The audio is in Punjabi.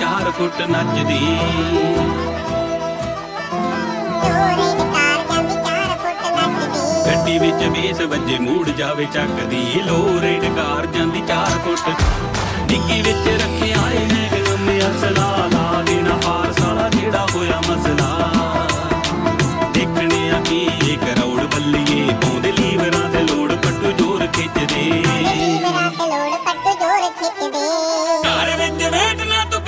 4 ਫੁੱਟ ਨੱਚਦੀ। ਗੱਡੀ ਵਿੱਚ ਬੇਸ ਵੱਜੇ ਮੂੜ ਜਾਵੇ ਚੱਕਦੀ। ਲੋ ਰੇਡ ਕਾਰ ਜਾਂਦੀ 4 ਫੁੱਟ। ਡਿੱਗੀ ਵਿੱਚ ਰੱਖਿਆ ਏ